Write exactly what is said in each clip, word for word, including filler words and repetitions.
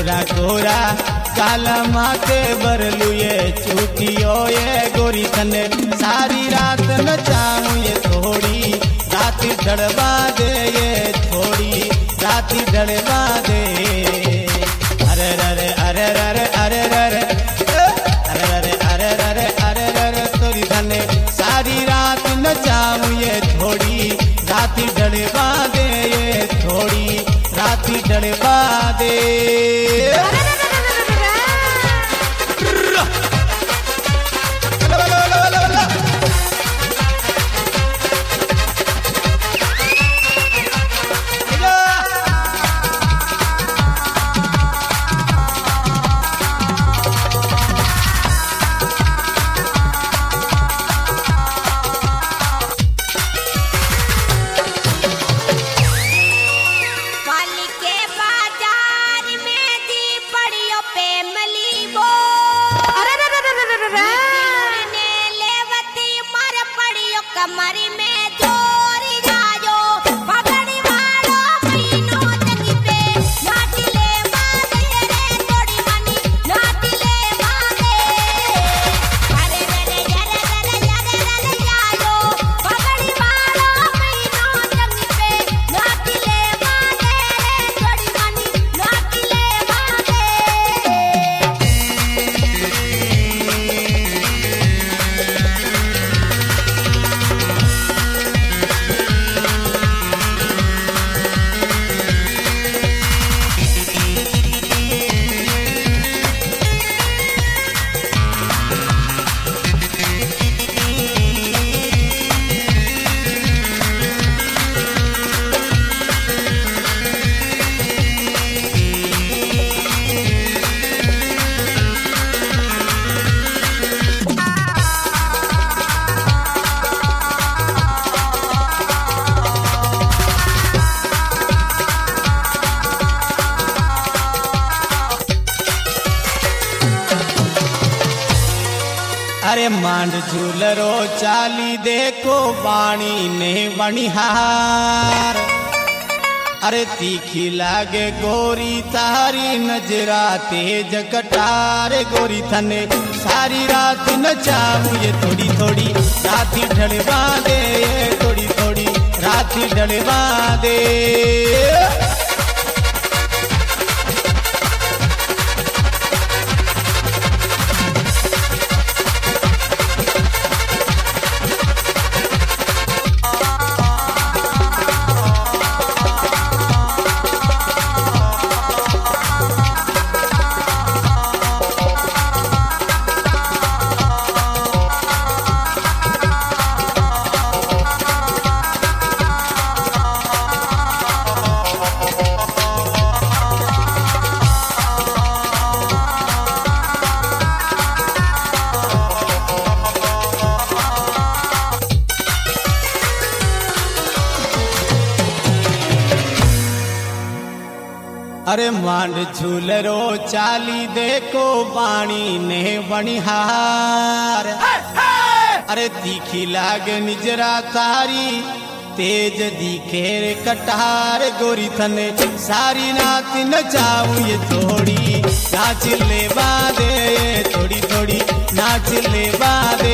गोरा गोरा काला माथे बरलू ये चूटियो ये गोरी थने सारी रात नचाऊं ये थोड़ी रात डड़वा दे ये थोड़ी रात डड़वा दे अरे अरे अरे अरे अरे अरे अरे अरे अरे अरे अरे तोरी धने सारी रात नचाऊं ये थोड़ी रात डड़वा दे ये थोड़ी रात डड़वा दे। कमरी में चोरी जायो पगड़ी वालो महीनो तंगी पे नाचले मांगे रे थोड़ी मनी नाचले मांगे अरे रे रे रे रे रे जायो पगड़ी वालो महीनो तंगी पे नाचले मांगे रे थोड़ी मनी नाचले मांगे। अरे मांड झूलरो चाली देखो बाणी ने बनिहार अरे तीखी लागे गोरी तारी नजरा तेज कटार गोरी थने सारी रात नचाऊं ये थोड़ी थोड़ी राती ढलवा दे ये थोड़ी थोड़ी राती ढलवा दे। अरे मांड झूलरो चाली देखो बाणी ने बनिहार अरे तीखी लागे निजरा तारी तेज दिखे रे कटार गोरी थने सारी रात नचाऊं ये थोड़ी नाच ले बादे थोड़ी थोड़ी नाच ले बादे।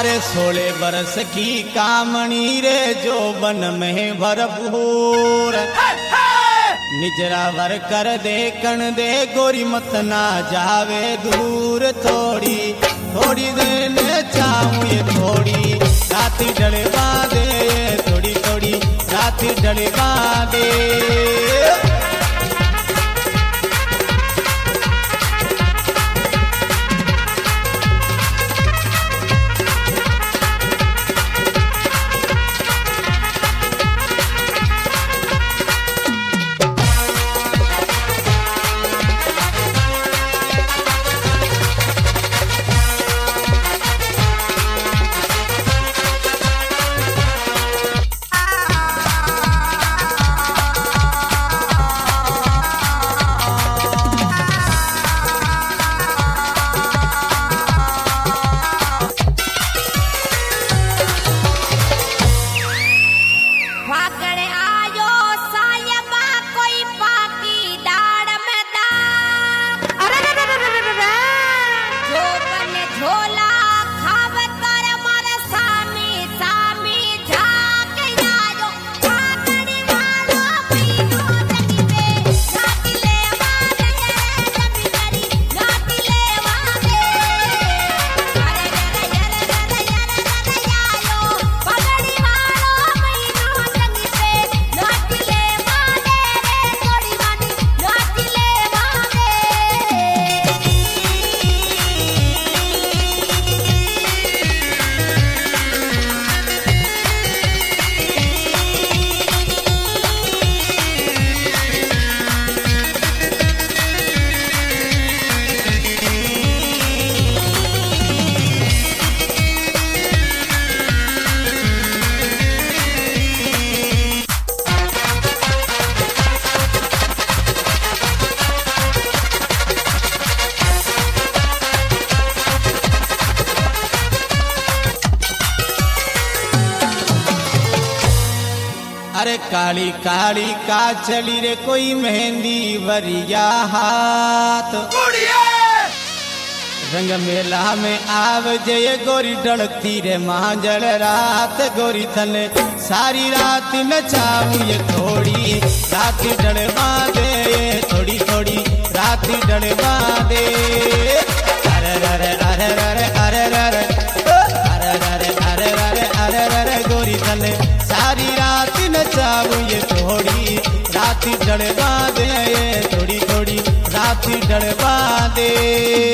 अरे सोलह बरस की कामणी रे जो बन में भरपूर निजरा वर कर दे कण दे गोरी मत ना जावे दूर थोड़ी थोड़ी देर चाहूं ये थोड़ी राती डलवा दे थोड़ी थोड़ी राती डलवा दे अरे काली काली का चली रे कोई मेहंदी वरिया हाथ रंग मेला में आव जय गोरी डलती रे मांजल रात गोरी थने सारी रात नचाऊ ये थोड़ी रात डलवा दे थोड़ी थोड़ी रात डलवा दे अरे अरे अरे अरे अरे अरे अरे अरे अरे अरे अरे अरे गोरी थने सारी रात नचाऊ ये थोड़ी रात डलवा दे थोड़ी थोड़ी रात डलवा दे।